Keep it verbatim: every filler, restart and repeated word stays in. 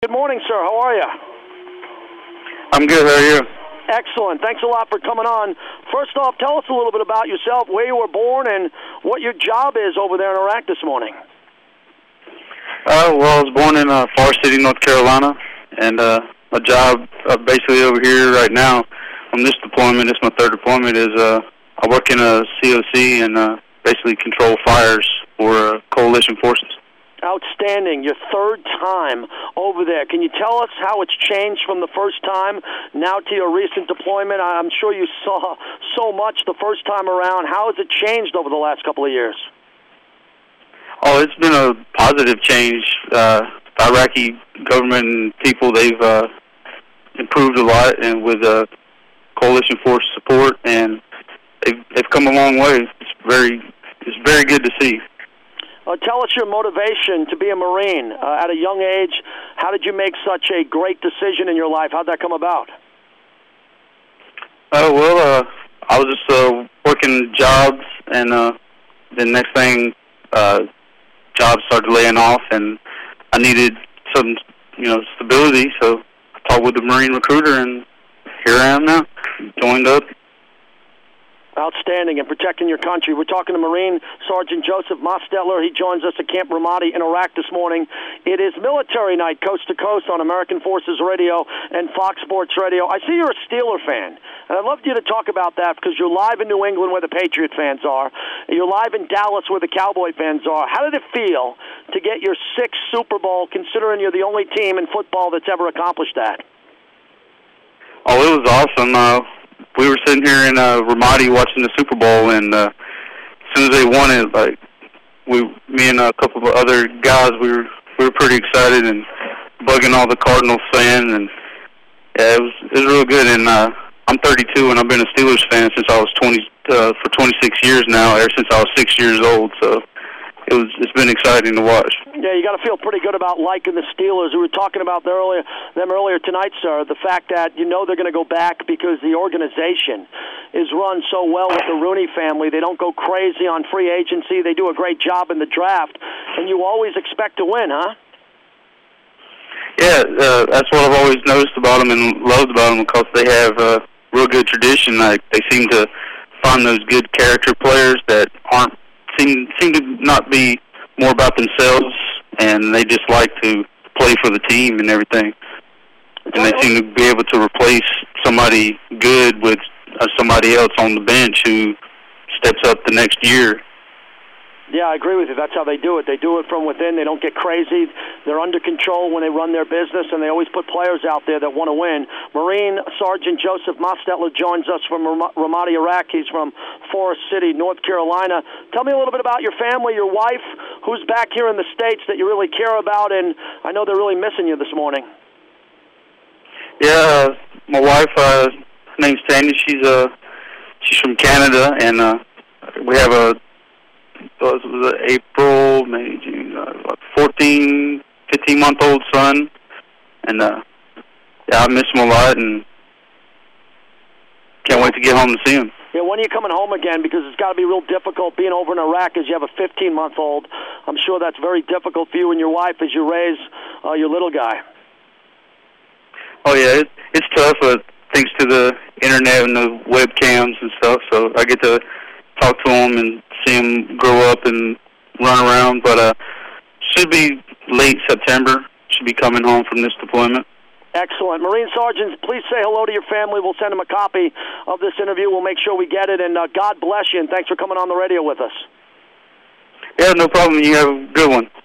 Good morning, sir. How are you? I'm good. How are you? Excellent. Thanks a lot for coming on. First off, tell us a little bit about yourself, where you were born, and what your job is over there in Iraq this morning. Uh, well, I was born in uh, Forest City, North Carolina, and uh, my job uh, basically over here right now on this deployment, this is my third deployment, is uh, I work in a C O C and uh, basically control fires for uh, coalition forces. Outstanding. Your third time over there. Can you tell us how it's changed from the first time now to your recent deployment? I'm sure you saw so much the first time around. How has it changed over the last couple of years? Oh, it's been a positive change. Uh, the Iraqi government and people, they've uh, improved a lot, and with uh, coalition force support, and they've, they've come a long way. It's very, it's very good to see. Uh, tell us your motivation to be a Marine. Uh, at a young age, how did you make such a great decision in your life? How did that come about? Oh, uh, well, uh, I was just uh, working jobs, and uh, the next thing, uh, jobs started laying off, and I needed some, you know, stability, so I talked with the Marine recruiter, and here I am now, joined up. Outstanding, and protecting your country. We're talking to Marine Sergeant Joseph Mostetler. He joins us at Camp Ramadi in Iraq this morning. It is military night, coast to coast, on American Forces Radio and Fox Sports Radio. I see you're a Steeler fan, and I'd love you to talk about that because you're live in New England where the Patriot fans are. And you're live in Dallas where the Cowboy fans are. How did it feel to get your sixth Super Bowl, considering you're the only team in football that's ever accomplished that? Oh, it was awesome. Uh, We were sitting here in uh, Ramadi watching the Super Bowl, and uh, as soon as they won it, like we, me and a couple of other guys, we were we were pretty excited and bugging all the Cardinals fans, and yeah, it was it was real good. And uh, I'm thirty-two, and I've been a Steelers fan since I was twenty uh, for twenty-six years now, ever since I was six years old. So it was it's been exciting to watch. Yeah, you got to feel pretty good about liking the Steelers. We were talking about them earlier, them earlier tonight, sir. The fact that you know they're going to go back because the organization is run so well with the Rooney family. They don't go crazy on free agency. They do a great job in the draft, and you always expect to win, huh? Yeah, uh, that's what I've always noticed about them and loved about them, because they have a real good tradition. Like they seem to find those good character players that aren't seem seem to not be more about themselves, and they just like to play for the team and everything. And they seem to be able to replace somebody good with uh, somebody else on the bench who steps up the next year. Yeah, I agree with you. That's how they do it. They do it from within. They don't get crazy. They're under control when they run their business, and they always put players out there that want to win. Marine Sergeant Joseph Mostetler joins us from Ramadi, Iraq. He's from Forest City, North Carolina. Tell me a little bit about your family, your wife, who's back here in the States that you really care about, and I know they're really missing you this morning. Yeah, uh, my wife, uh, her name's Tanya. She's, uh, she's from Canada, and uh, we have a So it was April, May, June, uh, fourteen, fifteen-month-old son, and uh, yeah, I miss him a lot, and can't wait to get home to see him. Yeah, when are you coming home again? Because it's got to be real difficult being over in Iraq as you have a fifteen-month-old. I'm sure that's very difficult for you and your wife as you raise uh, your little guy. Oh, yeah, it, it's tough, uh, thanks to the internet and the webcams and stuff, so I get to talk to him and see him grow up and run around, but uh, should be late September. Should be coming home from this deployment. Excellent. Marine Sergeants, please say hello to your family. We'll send them a copy of this interview. We'll make sure we get it, and uh, God bless you, and thanks for coming on the radio with us. Yeah, no problem. You have a good one.